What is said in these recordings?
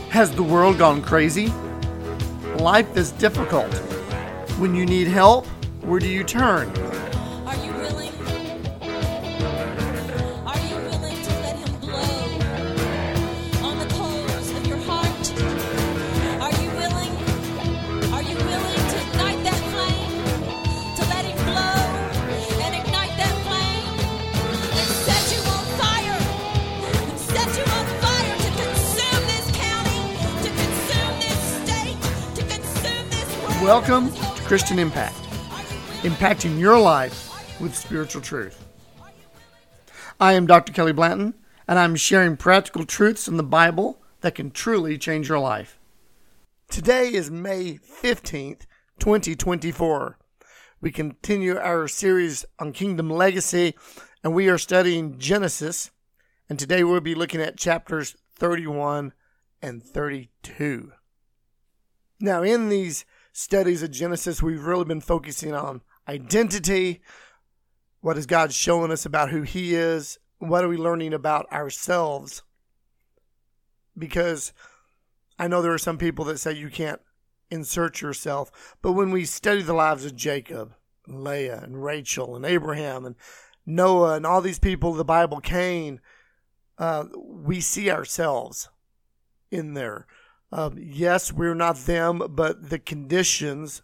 Has the world gone crazy? Life is difficult. When you need help, where do you turn? Are you willing? Are you willing to let him blow on the coals of your heart? Are you willing? Are you willing to ignite that flame? To let him blow and ignite that flame and set you on fire? And set you on fire to consume this county, to consume this state, to consume this world. Welcome to Christian Impact, impacting your life with spiritual truth. I am Dr. Kelly Blanton, and I'm sharing practical truths in the Bible that can truly change your life. Today is May 15th, 2024. We continue our series on Kingdom Legacy, and we are studying Genesis, and today we'll be looking at chapters 31 and 32. Now, in these studies of Genesis, we've really been focusing on identity. What is God showing us about who He is? What are we learning about ourselves? Because I know there are some people that say you can't insert yourself, but when we study the lives of Jacob, Leah, and Rachel, and Abraham, and Noah, and all these people of the Bible, Cain, we see ourselves in there. Yes, we're not them, but the conditions,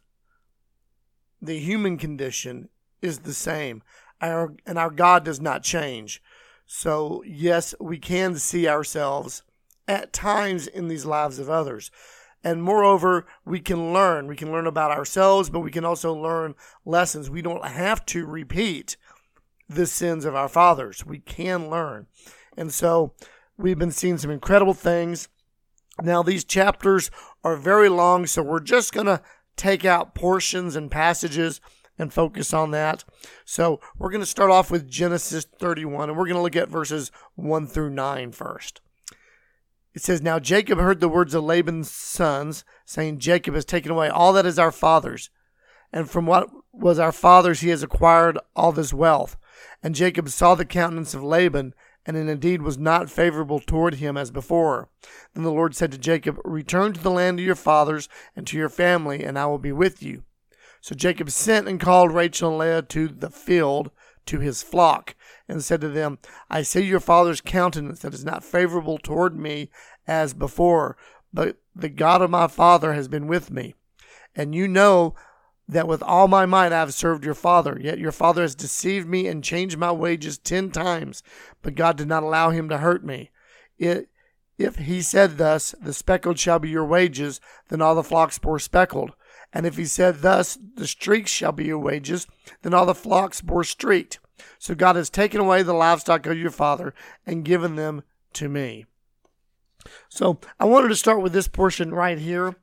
the human condition is the same. Our God does not change. So yes, we can see ourselves at times in these lives of others. And moreover, we can learn. We can learn about ourselves, but we can also learn lessons. We don't have to repeat the sins of our fathers. We can learn. And so we've been seeing some incredible things. Now, these chapters are very long, so we're just going to take out portions and passages and focus on that. So we're going to start off with Genesis 31, and we're going to look at verses 1 through 9 first. It says, "Now Jacob heard the words of Laban's sons, saying, Jacob has taken away all that is our father's, and from what was our father's he has acquired all this wealth. And Jacob saw the countenance of Laban, and it indeed was not favorable toward him as before. Then the Lord said to Jacob, Return to the land of your fathers and to your family, and I will be with you. So Jacob sent and called Rachel and Leah to the field, to his flock, and said to them, I see your father's countenance that is not favorable toward me as before, but the God of my father has been with me. And you know that with all my might I have served your father. Yet your father has deceived me and changed my wages 10 times, but God did not allow him to hurt me. If he said thus, the speckled shall be your wages, then all the flocks bore speckled. And if he said thus, the streaks shall be your wages, then all the flocks bore streaked. So God has taken away the livestock of your father and given them to me." So I wanted to start with this portion right here.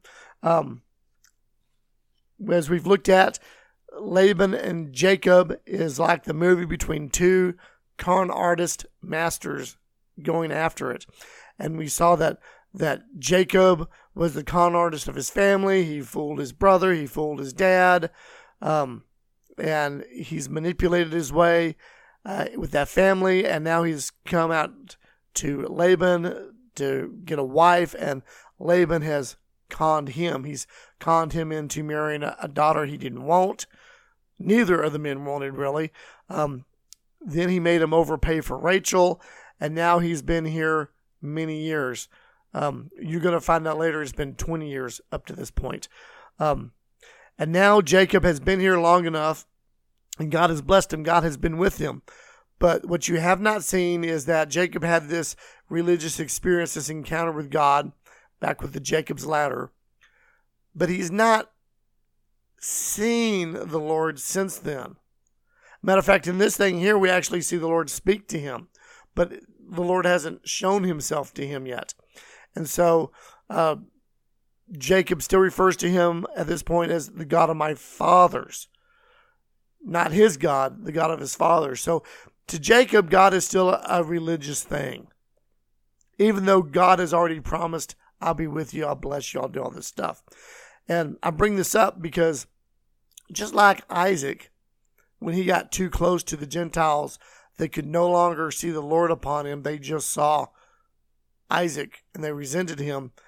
As we've looked at, Laban and Jacob is like the movie between two con artist masters going after it. And we saw that Jacob was the con artist of his family. He fooled his brother. He fooled his dad. And he's manipulated his way with that family. And now he's come out to Laban to get a wife. And Laban has conned him. He's conned him into marrying a daughter he didn't want. Neither of the men wanted, really. Then he made him overpay for Rachel. And now he's been here many years. You're going to find out later it's been 20 years up to this point. And now Jacob has been here long enough, and God has blessed him. God has been with him. But what you have not seen is that Jacob had this religious experience, this encounter with God, back with the Jacob's ladder. But he's not seen the Lord since then. Matter of fact, in this thing here, we actually see the Lord speak to him. But the Lord hasn't shown himself to him yet. And so Jacob still refers to him at this point as the God of my fathers. Not his God, the God of his fathers. So to Jacob, God is still a religious thing. Even though God has already promised, I'll be with you, I'll bless you, I'll do all this stuff. And I bring this up because just like Isaac, when he got too close to the Gentiles, they could no longer see the Lord upon him. They just saw Isaac and they resented him.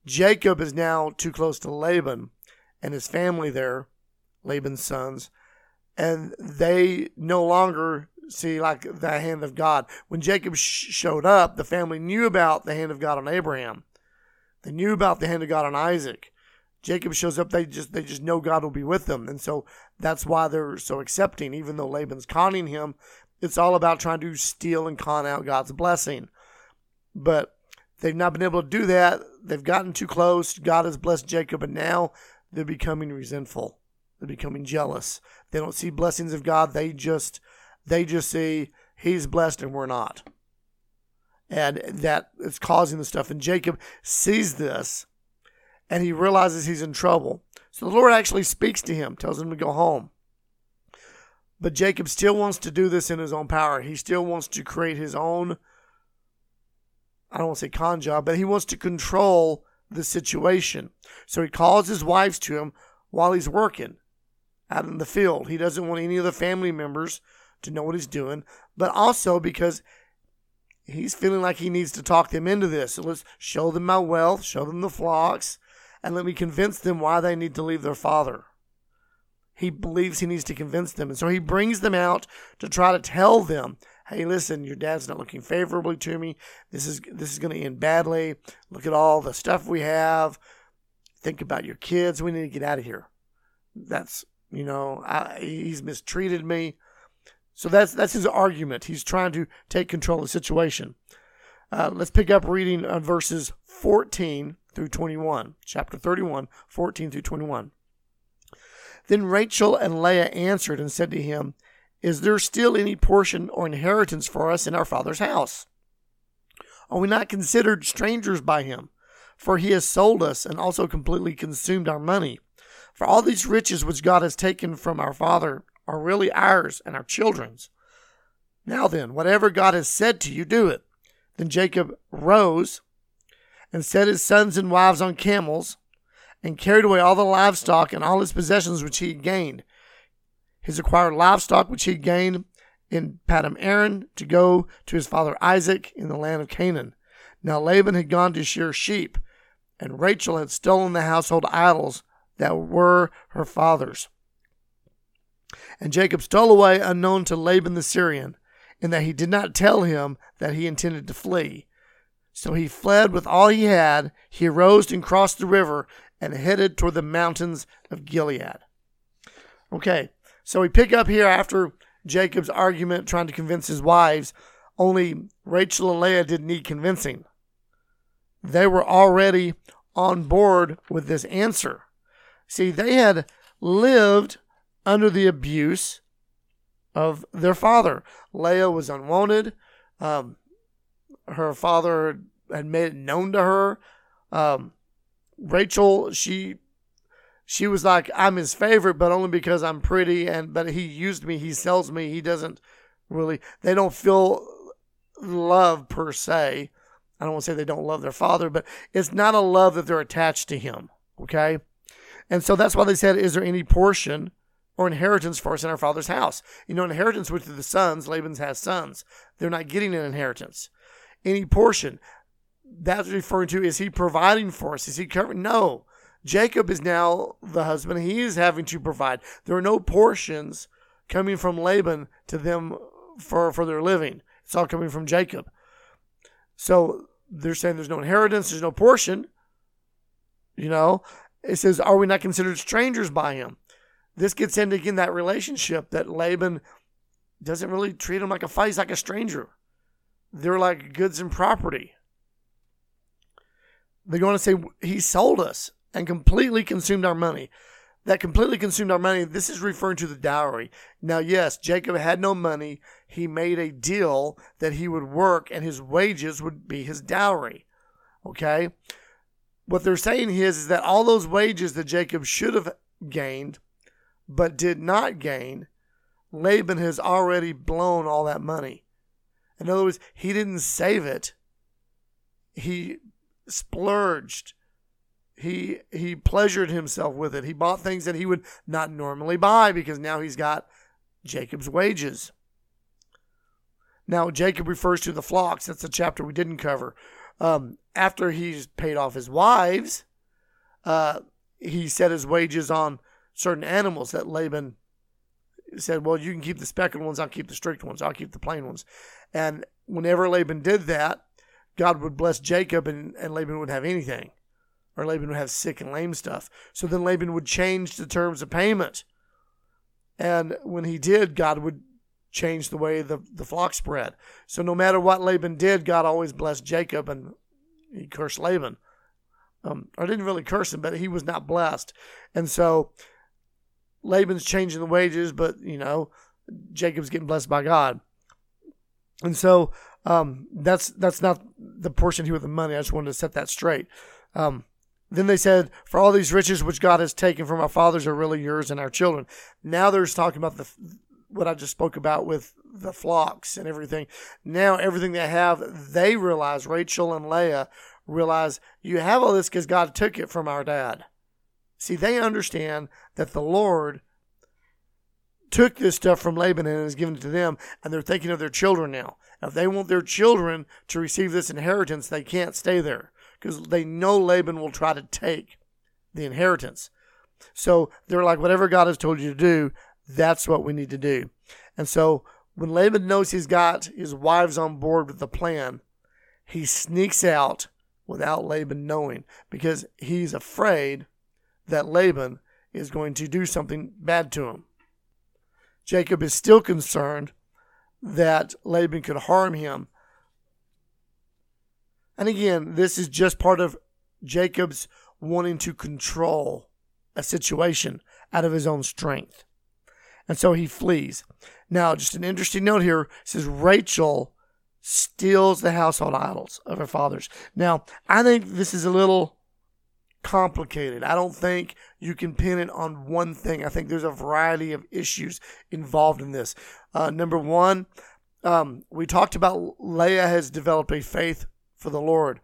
Jacob is now too close to Laban and his family there, Laban's sons, and they no longer see like the hand of God. When Jacob showed up, the family knew about the hand of God on Abraham. They knew about the hand of God on Isaac. Jacob shows up, they just know God will be with them. And so that's why they're so accepting, even though Laban's conning him. It's all about trying to steal and con out God's blessing. But they've not been able to do that. They've gotten too close. God has blessed Jacob, and now they're becoming resentful. They're becoming jealous. They don't see blessings of God. They just see he's blessed and we're not. And that is causing the stuff. And Jacob sees this, and he realizes he's in trouble. So the Lord actually speaks to him, tells him to go home. But Jacob still wants to do this in his own power. He still wants to create his own, I don't want to say con job, but he wants to control the situation. So he calls his wives to him while he's working out in the field. He doesn't want any of the family members to know what he's doing, but also because he's feeling like he needs to talk them into this. So let's show them my wealth, show them the flocks, and let me convince them why they need to leave their father. He believes he needs to convince them. And so he brings them out to try to tell them, hey, listen, your dad's not looking favorably to me. This is going to end badly. Look at all the stuff we have. Think about your kids. We need to get out of here. That's, he's mistreated me. So that's his argument. He's trying to take control of the situation. Let's pick up reading on verses 14 through 21. Chapter 31, 14 through 21. Then Rachel and Leah answered and said to him, is there still any portion or inheritance for us in our father's house? Are we not considered strangers by him? For he has sold us and also completely consumed our money. For all these riches which God has taken from our father are really ours and our children's. Now then, whatever God has said to you, do it. Then Jacob rose and set his sons and wives on camels and carried away all the livestock and all his possessions which he had gained. His acquired livestock which he had gained in Padam Aram to go to his father Isaac in the land of Canaan. Now Laban had gone to shear sheep, and Rachel had stolen the household idols that were her father's. And Jacob stole away unknown to Laban the Syrian, in that he did not tell him that he intended to flee. So he fled with all he had. He arose and crossed the river and headed toward the mountains of Gilead. Okay, so we pick up here after Jacob's argument trying to convince his wives. Only Rachel and Leah didn't need convincing. They were already on board with this answer. See, they had lived under the abuse of their father. Leah was unwanted. Her father had made it known to her. Rachel, she was like, I'm his favorite, but only because I'm pretty, but he used me, he sells me, he doesn't really, they don't feel love per se. I don't want to say they don't love their father, but it's not a love that they're attached to him, okay? And so that's why they said, is there any portion or inheritance for us in our father's house? Inheritance went to the sons. Laban has sons. They're not getting an inheritance. Any portion, that's referring to, is he providing for us? Is he covering? No. Jacob is now the husband. He is having to provide. There are no portions coming from Laban to them for their living. It's all coming from Jacob. So they're saying there's no inheritance, there's no portion. It says, are we not considered strangers by him? This gets into, again, that relationship that Laban doesn't really treat him like a fight. He's like a stranger. They're like goods and property. They're going to say, he sold us and completely consumed our money. That completely consumed our money, this is referring to the dowry. Now, yes, Jacob had no money. He made a deal that he would work and his wages would be his dowry. Okay? What they're saying is that all those wages that Jacob should have gained but did not gain, Laban has already blown all that money. In other words, he didn't save it. He splurged. He pleasured himself with it. He bought things that he would not normally buy because now he's got Jacob's wages. Now, Jacob refers to the flocks. That's a chapter we didn't cover. after he's paid off his wives, he set his wages on certain animals that Laban said, well, you can keep the speckled ones, I'll keep the streaked ones, I'll keep the plain ones. And whenever Laban did that, God would bless Jacob and Laban wouldn't have anything. Or Laban would have sick and lame stuff. So then Laban would change the terms of payment. And when he did, God would change the way the flock spread. So no matter what Laban did, God always blessed Jacob and he cursed Laban. Or didn't really curse him, but he was not blessed. And so Laban's changing the wages, but, Jacob's getting blessed by God. And so that's not the portion here with the money. I just wanted to set that straight. Then they said, for all these riches which God has taken from our fathers are really yours and our children. Now they're talking about what I just spoke about with the flocks and everything. Now everything they have, they realize, Rachel and Leah realize, you have all this because God took it from our dad. See, they understand that the Lord took this stuff from Laban and has given it to them, and they're thinking of their children now. If they want their children to receive this inheritance, they can't stay there because they know Laban will try to take the inheritance. So they're like, whatever God has told you to do, that's what we need to do. And so when Laban knows he's got his wives on board with the plan, he sneaks out without Laban knowing because he's afraid that Laban is going to do something bad to him. Jacob is still concerned that Laban could harm him. And again, this is just part of Jacob's wanting to control a situation out of his own strength. And so he flees. Now, just an interesting note here, it says Rachel steals the household idols of her fathers. Now, I think this is a little complicated. I don't think you can pin it on one thing. I think there's a variety of issues involved in this. Number one, we talked about Leah has developed a faith for the Lord.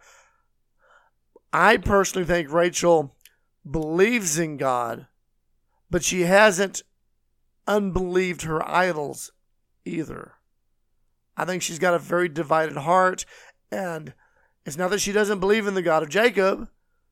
I personally think Rachel believes in God, but she hasn't unbelieved her idols either. I think she's got a very divided heart, and it's not that she doesn't believe in the God of Jacob,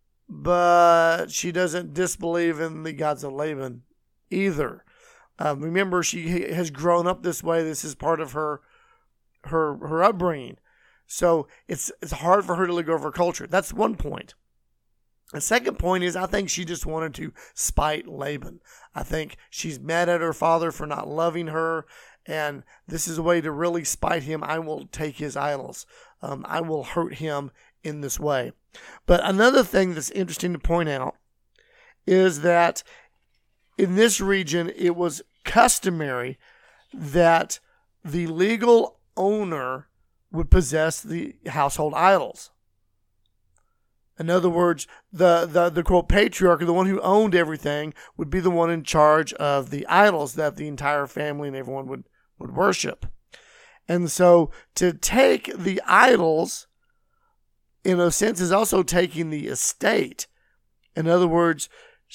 but she doesn't disbelieve in the gods of Laban either. Remember, she has grown up this way. This is part of her upbringing. So it's hard for her to let go of her culture. That's one point. The second point is I think she just wanted to spite Laban. I think she's mad at her father for not loving her, and this is a way to really spite him. I will take his idols. I will hurt him in this way. But another thing that's interesting to point out is that in this region, it was customary that the legal owner would possess the household idols. In other words, the quote patriarch, or the one who owned everything, would be the one in charge of the idols that the entire family and everyone would worship. And so to take the idols, in a sense, is also taking the estate. In other words,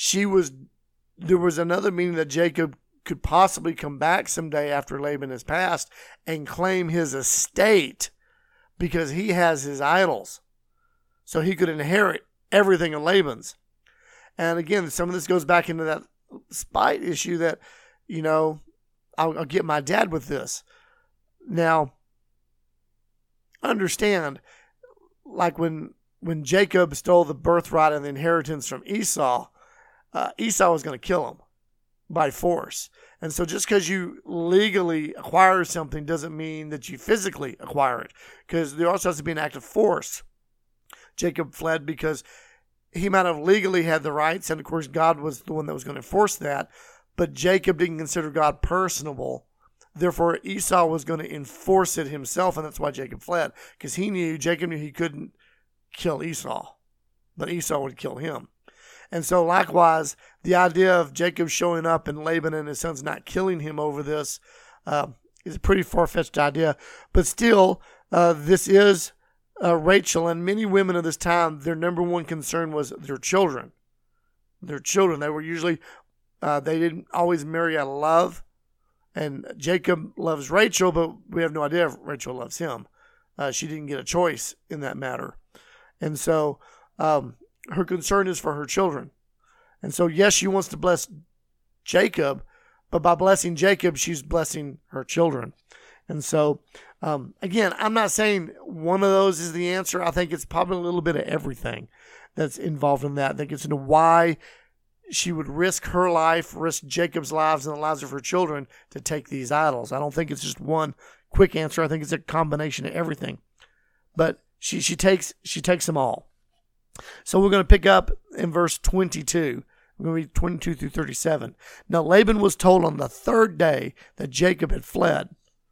there was another meaning that Jacob could possibly come back someday after Laban has passed and claim his estate because he has his idols. So he could inherit everything of Laban's. And again, some of this goes back into that spite issue that, I'll get my dad with this. Now, understand, like when Jacob stole the birthright and the inheritance from Esau, Esau was going to kill him by force. And so just because you legally acquire something doesn't mean that you physically acquire it, because there also has to be an act of force. Jacob fled because he might have legally had the rights, and of course God was the one that was going to enforce that, but Jacob didn't consider God personable. Therefore, Esau was going to enforce it himself, and that's why Jacob fled, because Jacob knew he couldn't kill Esau, but Esau would kill him. And so likewise, the idea of Jacob showing up and Laban and his sons not killing him over this is a pretty far-fetched idea. But still, this is Rachel, and many women of this time, their number one concern was their children. Their children. They were usually, they didn't always marry out of love. And Jacob loves Rachel, but we have no idea if Rachel loves him. She didn't get a choice in that matter. And so her concern is for her children. And so, yes, she wants to bless Jacob, but by blessing Jacob, she's blessing her children. And so, again, I'm not saying one of those is the answer. I think it's probably a little bit of everything that's involved in that gets into why she would risk her life, risk Jacob's lives and the lives of her children to take these idols. I don't think it's just one quick answer. I think it's a combination of everything. But she takes them all. So we're going to pick up in verse 22. We're going to read 22 through 37. Now Laban was told on the third day that Jacob had fled.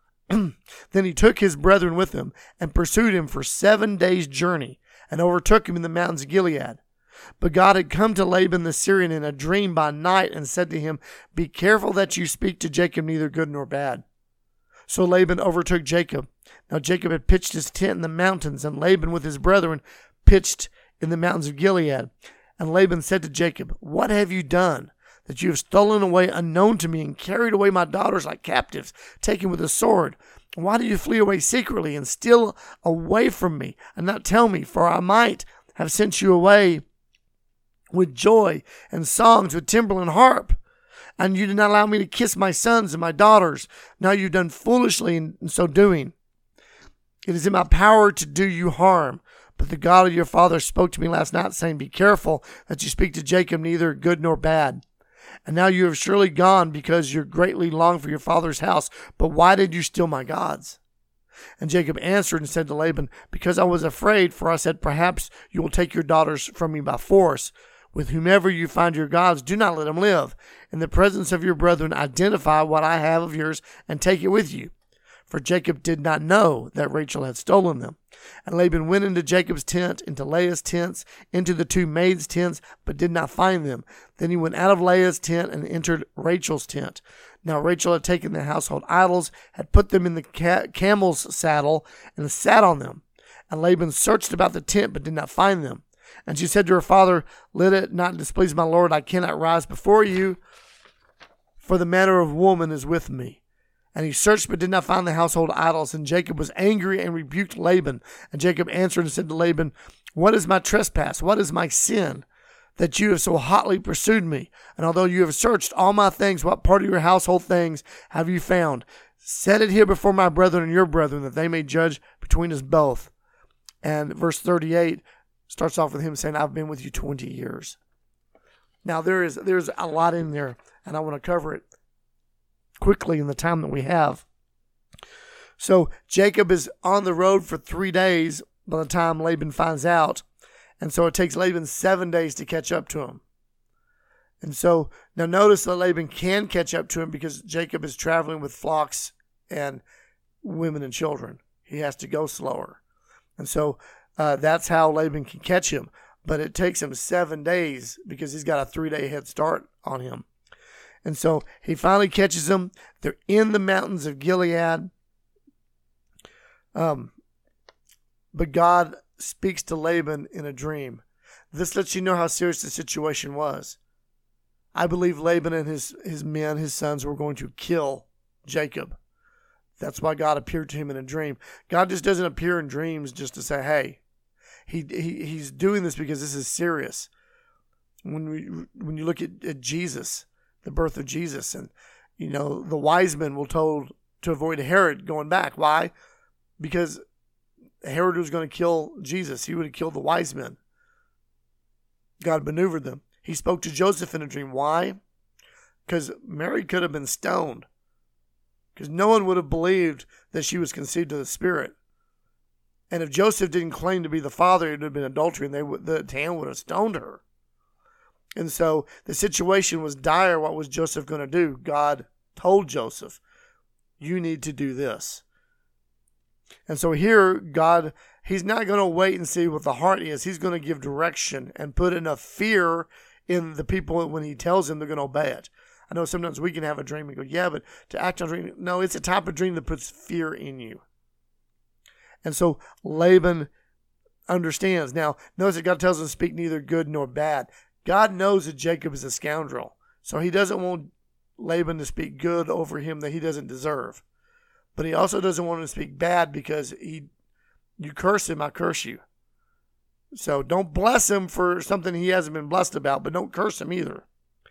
Then he took his brethren with him and pursued him for 7 days' journey and overtook him in the mountains of Gilead. But God had come to Laban the Syrian in a dream by night and said to him, "Be careful that you speak to Jacob neither good nor bad." So Laban overtook Jacob. Now Jacob had pitched his tent in the mountains, and Laban with his brethren pitched in the mountains of Gilead. And Laban said to Jacob, "What have you done, that you have stolen away unknown to me and carried away my daughters like captives, taken with a sword? Why do you flee away secretly and steal away from me and not tell me? For I might have sent you away with joy and songs, with timbrel and harp. And you did not allow me to kiss my sons and my daughters. Now you've done foolishly in so doing. It is in my power to do you harm. But the God of your father spoke to me last night, saying, Be careful that you speak to Jacob neither good nor bad. And now you have surely gone because you greatly long for your father's house. But why did you steal my gods?" And Jacob answered and said to Laban, "Because I was afraid, for I said, Perhaps you will take your daughters from me by force. With whomever you find your gods, do not let them live. In the presence of your brethren, identify what I have of yours and take it with you." For Jacob did not know that Rachel had stolen them. And Laban went into Jacob's tent, into Leah's tents, into the two maids' tents, but did not find them. Then he went out of Leah's tent and entered Rachel's tent. Now Rachel had taken the household idols, had put them in the camel's saddle, and sat on them. And Laban searched about the tent, but did not find them. And she said to her father, "Let it not displease my lord, I cannot rise before you, for the manner of woman is with me." And he searched but did not find the household idols. And Jacob was angry and rebuked Laban. And Jacob answered and said to Laban, "What is my trespass? What is my sin, that you have so hotly pursued me? And although you have searched all my things, what part of your household things have you found? Set it here before my brethren and your brethren, that they may judge between us both." And verse 38 starts off with him saying, "I've been with you 20 years. Now there's a lot in there, and I want to cover it quickly in the time that we have. So Jacob is on the road for 3 days by the time Laban finds out. And so it takes Laban 7 days to catch up to him. And so now notice that Laban can catch up to him because Jacob is traveling with flocks and women and children. He has to go slower. And so that's how Laban can catch him. But it takes him 7 days because he's got a 3-day head start on him. And so he finally catches them. They're in the mountains of Gilead. But God speaks to Laban in a dream. This lets you know how serious the situation was. I believe Laban and his men, his sons, were going to kill Jacob. That's why God appeared to him in a dream. God just doesn't appear in dreams just to say, hey. He's doing this because this is serious. When you look at Jesus, the birth of Jesus, and the wise men were told to avoid Herod going back. Why? Because Herod was going to kill Jesus. He would have killed the wise men. God maneuvered them. He spoke to Joseph in a dream. Why? Because Mary could have been stoned. Because no one would have believed that she was conceived of the Spirit. And if Joseph didn't claim to be the father, it would have been adultery, and the town would have stoned her. And so the situation was dire. What was Joseph going to do? God told Joseph, you need to do this. And so here, God, he's not going to wait and see what the heart is. He's going to give direction and put enough fear in the people when he tells them they're going to obey it. I know sometimes we can have a dream and go, yeah, but to act on a dream, no, it's a type of dream that puts fear in you. And so Laban understands. Now, notice that God tells him to speak neither good nor bad. God knows that Jacob is a scoundrel. So he doesn't want Laban to speak good over him that he doesn't deserve. But he also doesn't want him to speak bad because you curse him, I curse you. So don't bless him for something he hasn't been blessed about, but don't curse him either.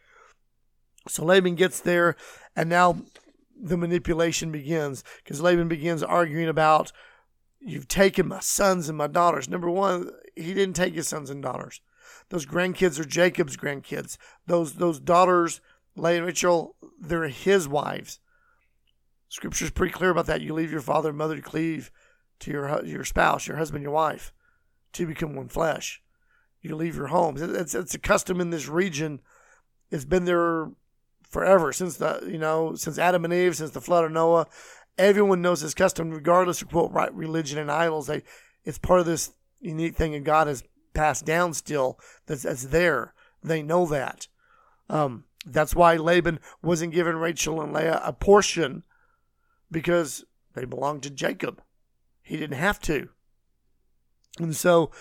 So Laban gets there, and now the manipulation begins, because Laban begins arguing about, you've taken my sons and my daughters. Number one, he didn't take his sons and daughters. Those grandkids are Jacob's grandkids. Those daughters, Leah and Rachel, they're his wives. Scripture's pretty clear about that. You leave your father and mother to cleave to your spouse, your husband, your wife, to become one flesh. You leave your homes. It's a custom in this region. It's been there forever, since Adam and Eve, since the flood of Noah. Everyone knows this custom, regardless of what religion and idols. It's part of this unique thing that God has passed down still. That's there. They know that. That's why Laban wasn't giving Rachel and Leah a portion, because they belonged to Jacob. He didn't have to. And so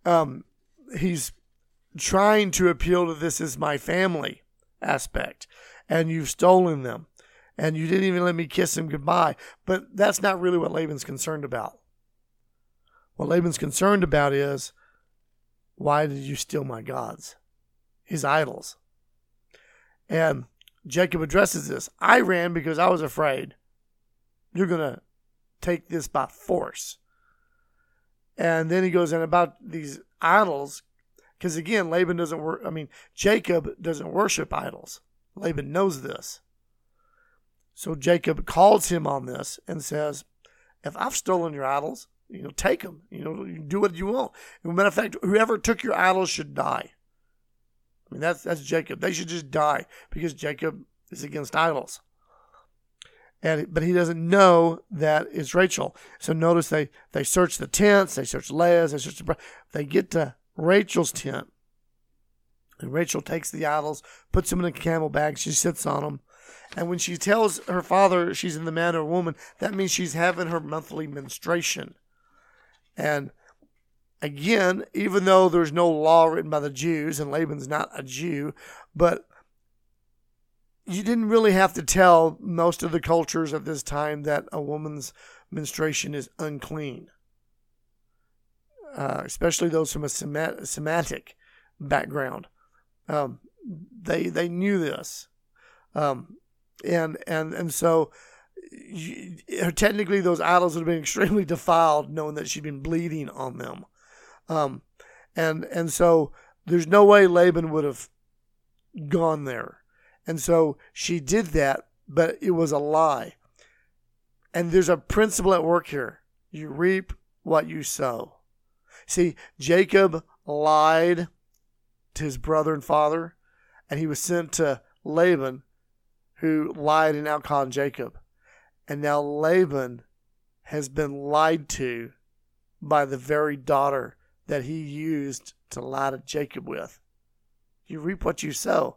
he's trying to appeal to this is my family aspect, and you've stolen them, and you didn't even let me kiss him goodbye. But that's not really what Laban's concerned about. What Laban's concerned about is, why did you steal my gods, his idols? And Jacob addresses this. I ran because I was afraid you're going to take this by force. And then he goes in about these idols, because again, Jacob doesn't worship idols. Laban knows this. So Jacob calls him on this and says, if I've stolen your idols, take them. You do what you want. As a matter of fact, whoever took your idols should die. That's Jacob. They should just die, because Jacob is against idols. But he doesn't know that it's Rachel. So notice they search the tents, they search Leah's, they get to Rachel's tent. And Rachel takes the idols, puts them in a camel bag, she sits on them. And when she tells her father she's in the man or woman, that means she's having her monthly menstruation. And again, even though there's no law written by the Jews, and Laban's not a Jew, but you didn't really have to tell most of the cultures at this time that a woman's menstruation is unclean, especially those from a Semitic background. They knew this, and so technically those idols would have been extremely defiled, knowing that she'd been bleeding on them, and so there's no way Laban would have gone there. And so she did that, but it was a lie. And there's a principle at work here. You reap what you sow. See, Jacob lied to his brother and father, and he was sent to Laban, who lied and outconned Jacob. And now Laban has been lied to by the very daughter that he used to lie to Jacob with. You reap what you sow.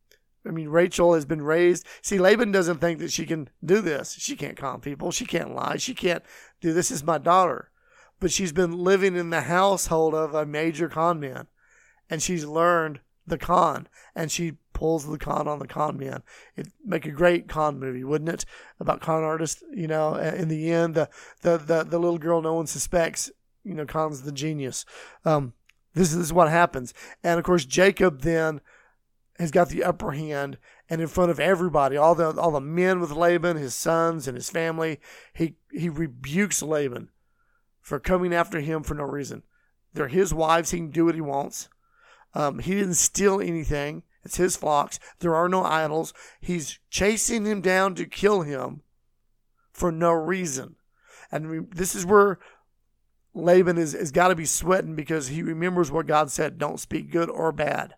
Rachel has been raised. See, Laban doesn't think that she can do this. She can't con people. She can't lie. She can't do this. Is my daughter. But she's been living in the household of a major con man. And she's learned the con. And she pulls the con on the con man. It'd make a great con movie, wouldn't it? About con artists. In the end, the little girl no one suspects, con's the genius. This is what happens. And of course, Jacob then has got the upper hand, and in front of everybody, all the men with Laban, his sons and his family, he rebukes Laban for coming after him for no reason. They're his wives. He can do what he wants. He didn't steal anything. It's his flocks. There are no idols. He's chasing him down to kill him for no reason. And this is where Laban has got to be sweating, because he remembers what God said, don't speak good or bad.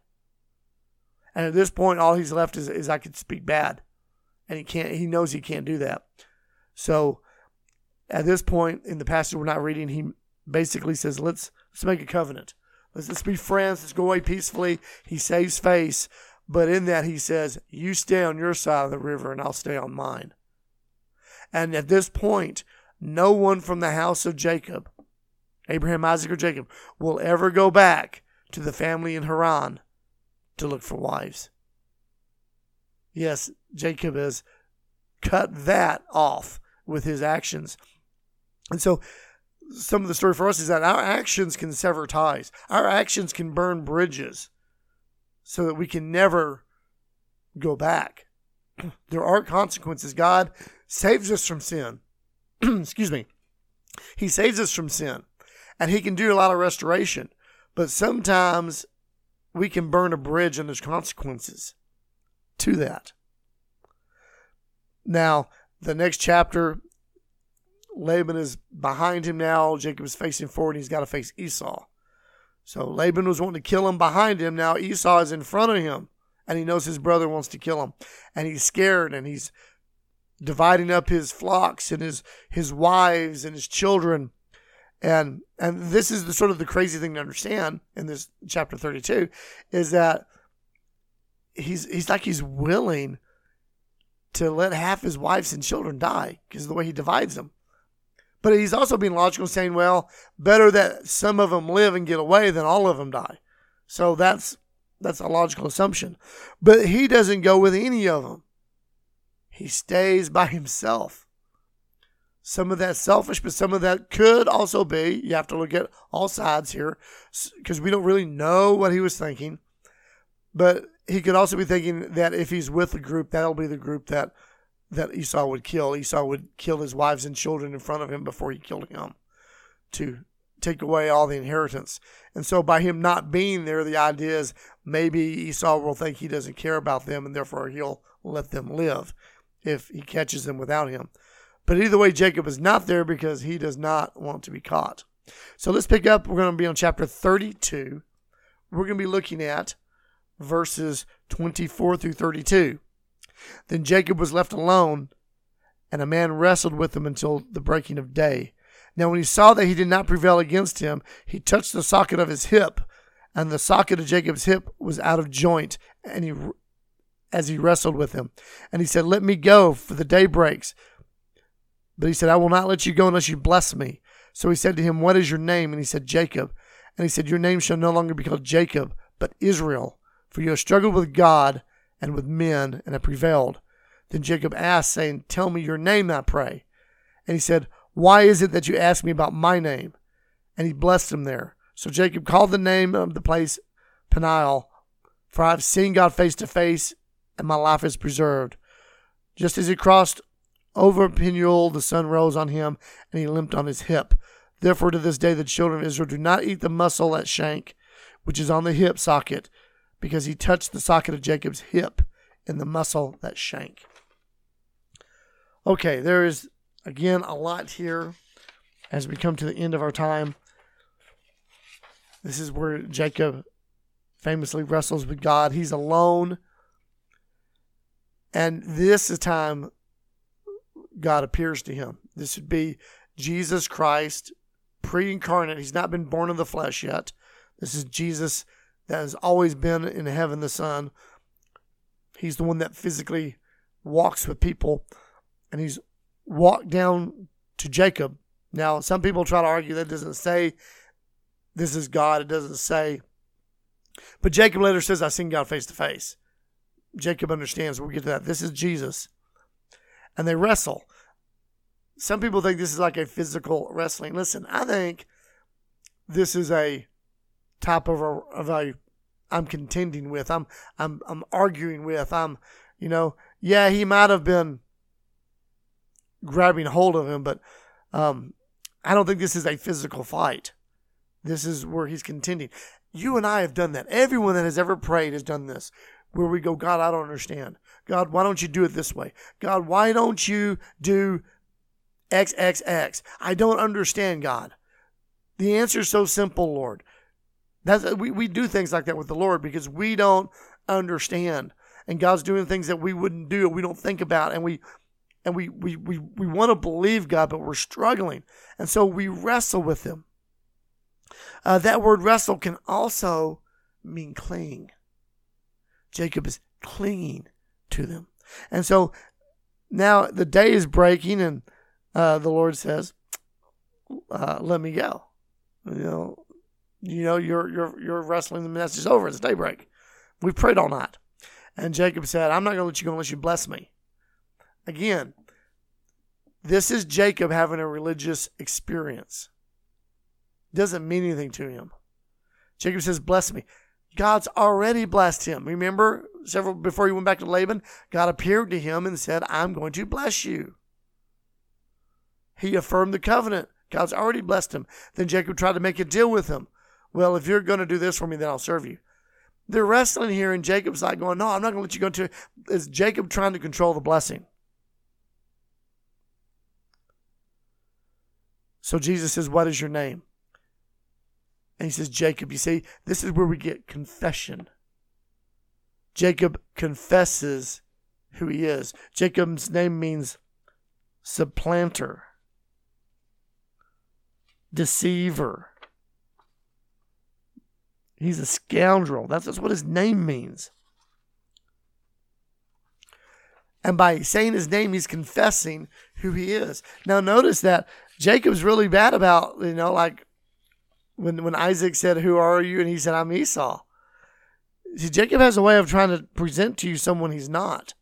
And at this point, all he's left is I could speak bad. And he knows he can't do that. So at this point in the passage we're not reading, he basically says, let's make a covenant. Let's be friends. Let's go away peacefully. He saves face. But in that he says, you stay on your side of the river and I'll stay on mine. And at this point, no one from the house of Jacob, Abraham, Isaac, or Jacob, will ever go back to the family in Haran to look for wives. Yes, Jacob has cut that off with his actions. And so some of the story for us is that our actions can sever ties. Our actions can burn bridges so that we can never go back. There are consequences. God saves us from sin. Excuse me. He saves us from sin. And he can do a lot of restoration. But sometimes we can burn a bridge and there's consequences to that. Now, the next chapter, Laban is behind him now. Jacob is facing forward. And he's got to face Esau. So Laban was wanting to kill him behind him. Now Esau is in front of him. And he knows his brother wants to kill him. And he's scared. And he's dividing up his flocks and his wives and his children. And this is the sort of the crazy thing to understand in this chapter 32 is that he's willing to let half his wives and children die because of the way he divides them. But he's also being logical, saying, well, better that some of them live and get away than all of them die. So that's a logical assumption. But he doesn't go with any of them. He stays by himself. Some of that's selfish, but some of that could also be, you have to look at all sides here, because we don't really know what he was thinking. But he could also be thinking that if he's with a group, that'll be the group that Esau would kill. Esau would kill his wives and children in front of him before he killed him to take away all the inheritance. And so by him not being there, the idea is maybe Esau will think he doesn't care about them and therefore he'll let them live if he catches them without him. But either way, Jacob is not there because he does not want to be caught. So let's pick up. We're going to be on chapter 32. We're going to be looking at verses 24 through 32. Then Jacob was left alone, and a man wrestled with him until the breaking of day. Now when he saw that he did not prevail against him, he touched the socket of his hip, and the socket of Jacob's hip was out of joint, and as he wrestled with him. And he said, let me go, for the day breaks. But he said, I will not let you go unless you bless me. So he said to him, what is your name? And he said, Jacob. And he said, your name shall no longer be called Jacob, but Israel, for you have struggled with God and with men, and have prevailed. Then Jacob asked, saying, tell me your name, I pray. And he said, why is it that you ask me about my name? And he blessed him there. So Jacob called the name of the place Peniel, for I have seen God face to face, and my life is preserved. Just as he crossed over Peniel, the sun rose on him, and he limped on his hip. Therefore, to this day, the children of Israel do not eat the muscle at shank, which is on the hip socket, because he touched the socket of Jacob's hip in the muscle that shank. Okay, there is, again, a lot here as we come to the end of our time. This is where Jacob famously wrestles with God. He's alone. And this is time God appears to him. This would be Jesus Christ, pre-incarnate. He's not been born of the flesh yet. This is Jesus that has always been in heaven, the Son. He's the one that physically walks with people, and he's walked down to Jacob. Now, some people try to argue that doesn't say this is God. It doesn't say. But Jacob later says, I've seen God face to face. Jacob understands. We'll get to that. This is Jesus. And they wrestle. Some people think this is like a physical wrestling. Listen, I think this is a type of a I'm contending with. I'm arguing with. He might have been grabbing hold of him, but I don't think this is a physical fight. This is where he's contending. You and I have done that. Everyone that has ever prayed has done this, where we go, God, I don't understand. God, why don't you do it this way? God, why don't you do XXX? I don't understand, God. The answer is so simple, Lord. We do things like that with the Lord because we don't understand. And God's doing things that we wouldn't do, we don't think about, and we want to believe God, but we're struggling. And so we wrestle with him. That word wrestle can also mean cling. Jacob is clinging to them. And so now the day is breaking, and the Lord says, let me go. You're wrestling, the message is over. It's daybreak. We've prayed all night. And Jacob said, I'm not going to let you go unless you bless me. Again, this is Jacob having a religious experience. Doesn't mean anything to him. Jacob says, bless me. God's already blessed him. Remember, before he went back to Laban, God appeared to him and said, I'm going to bless you. He affirmed the covenant. God's already blessed him. Then Jacob tried to make a deal with him. Well, if you're going to do this for me, then I'll serve you. They're wrestling here, and Jacob's like going, no, I'm not going to let you go into it. Is Jacob trying to control the blessing? So Jesus says, what is your name? And he says, Jacob. You see, this is where we get confession. Jacob confesses who he is. Jacob's name means supplanter, deceiver. He's a scoundrel. That's what his name means. And by saying his name, he's confessing who he is. Now notice that Jacob's really bad about, like when Isaac said, who are you? And he said, I'm Esau. See, Jacob has a way of trying to present to you someone he's not.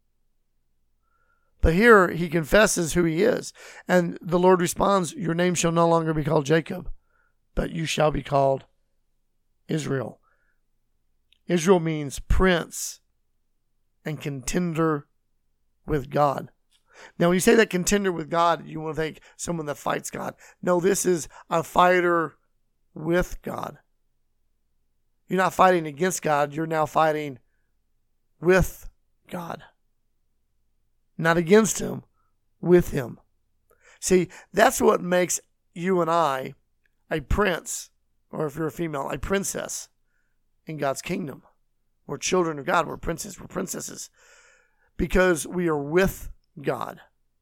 But here he confesses who he is. And the Lord responds, your name shall no longer be called Jacob, but you shall be called Israel. Israel means prince and contender with God. Now, when you say that contender with God, you want to think someone that fights God. No, this is a fighter with God. You're not fighting against God. You're now fighting with God. Not against him, with him. See, that's what makes you and I a prince, or if you're a female, a princess in God's kingdom. We're children of God. We're princes. We're princesses. Because we are with God.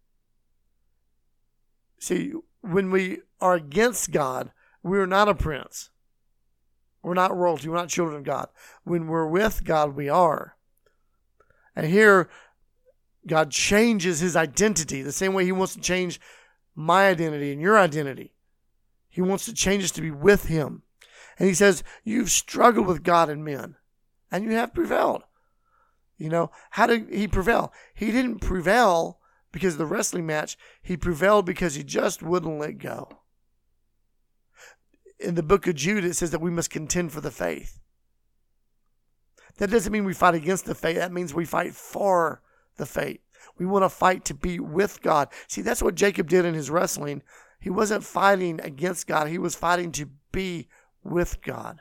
See, when we are against God, we're not a prince. We're not royalty. We're not children of God. When we're with God, we are. And here, God changes his identity the same way he wants to change my identity and your identity. He wants to change us to be with him. And he says, you've struggled with God and men, and you have prevailed. How did he prevail? He didn't prevail because of the wrestling match. He prevailed because he just wouldn't let go. In the book of Jude, it says that we must contend for the faith. That doesn't mean we fight against the faith. That means we fight for the faith. We want to fight to be with God. See, that's what Jacob did in his wrestling. He wasn't fighting against God. He was fighting to be with God.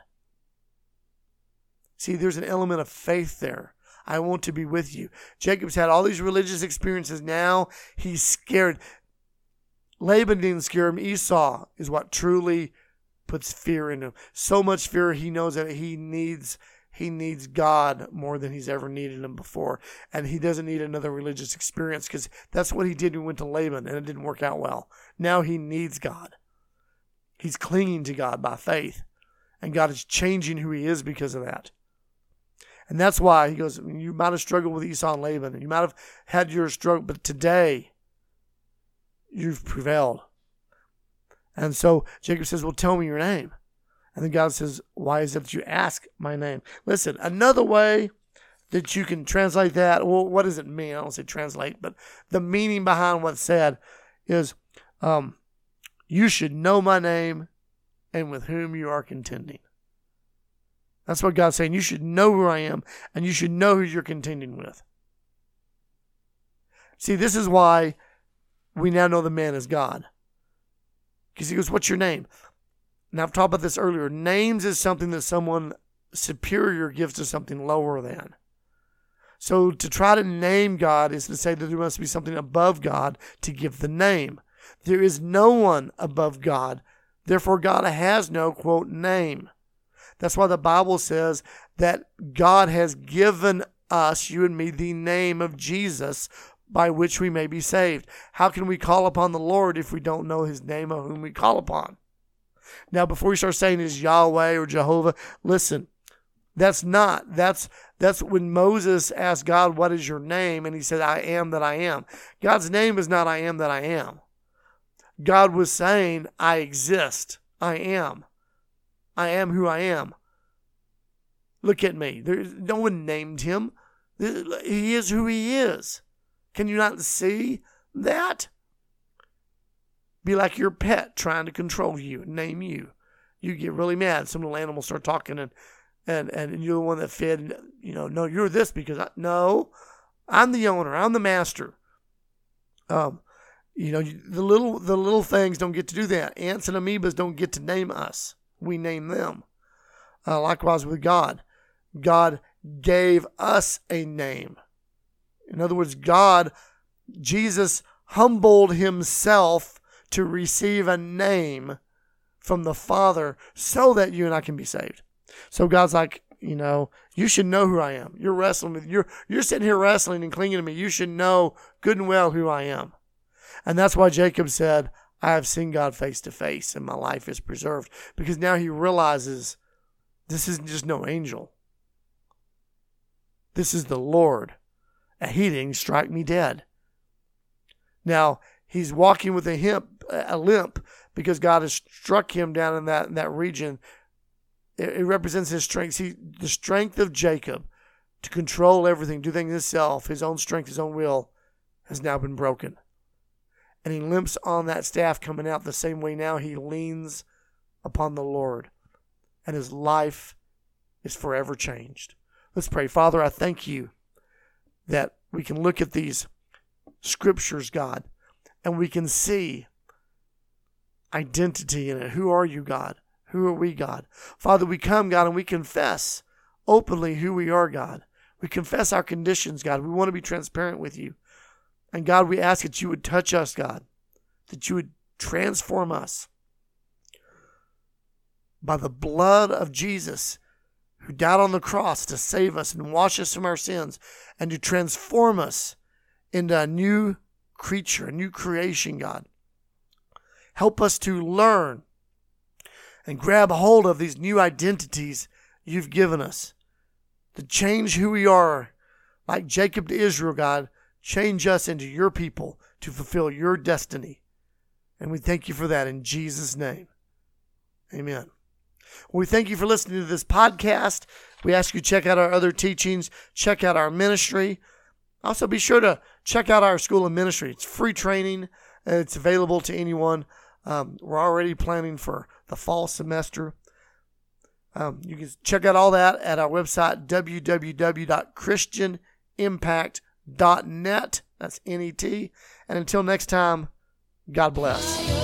See, there's an element of faith there. I want to be with you. Jacob's had all these religious experiences. Now he's scared. Laban didn't scare him. Esau is what truly puts fear in him. So much fear, he knows that he needs God more than he's ever needed him before. And he doesn't need another religious experience, because that's what he did when he went to Laban, and it didn't work out well. Now he needs God. He's clinging to God by faith. And God is changing who he is because of that. And that's why he goes, you might have struggled with Esau and Laban. You might have had your struggle, but today you've prevailed. And so Jacob says, well, tell me your name. And then God says, why is it that you ask my name? Listen, another way that you can translate that, well, what does it mean? I don't say translate, but the meaning behind what's said is, you should know my name and with whom you are contending. That's what God's saying. You should know who I am, and you should know who you're contending with. See, this is why we now know the man is God. Because he goes, what's your name? Now, I've talked about this earlier. Names is something that someone superior gives to something lower than. So to try to name God is to say that there must be something above God to give the name. There is no one above God. Therefore, God has no, quote, name. That's why the Bible says that God has given us, you and me, the name of Jesus by which we may be saved. How can we call upon the Lord if we don't know his name of whom we call upon? Now, before you start saying is Yahweh or Jehovah, listen, that's when Moses asked God, what is your name? And he said, I am that I am. God's name is not I am that I am. God was saying, I exist. I am. I am who I am. Look at me. No one named him. He is who he is. Can you not see that? Be like your pet trying to control you and name you. You get really mad. Some little animals start talking, and you're the one that fed. No, you're this because no, I'm the owner. I'm the master. The little things don't get to do that. Ants and amoebas don't get to name us. We name them. Likewise with God. God gave us a name. In other words, Jesus humbled himself to receive a name from the Father so that you and I can be saved. So God's like, you should know who I am. You're wrestling with, you're sitting here wrestling and clinging to me. You should know good and well who I am. And that's why Jacob said, I have seen God face to face and my life is preserved. Because now he realizes this isn't just no angel. This is the Lord. And he didn't strike me dead. Now, he's walking with a limp because God has struck him down in that region. It represents his strength. See, the strength of Jacob to control everything, do things himself, his own strength, his own will, has now been broken. And he limps on that staff coming out the same way now he leans upon the Lord. And his life is forever changed. Let's pray. Father, I thank you that we can look at these scriptures, God, and we can see identity in it. Who are you, God? Who are we, God? Father, we come, God, and we confess openly who we are, God. We confess our conditions, God. We want to be transparent with you. And God, we ask that you would touch us, God, that you would transform us by the blood of Jesus, who died on the cross to save us and wash us from our sins and to transform us into a new creature, a new creation, God. Help us to learn and grab hold of these new identities you've given us, to change who we are, like Jacob to Israel, God. Change us into your people to fulfill your destiny. And we thank you for that in Jesus' name. Amen. Well, we thank you for listening to this podcast. We ask you to check out our other teachings, check out our ministry. Also, be sure to check out our School of Ministry. It's free training. It's available to anyone. We're already planning for the fall semester. You can check out all that at our website, www.christianimpact.net. That's NET. And until next time, God bless.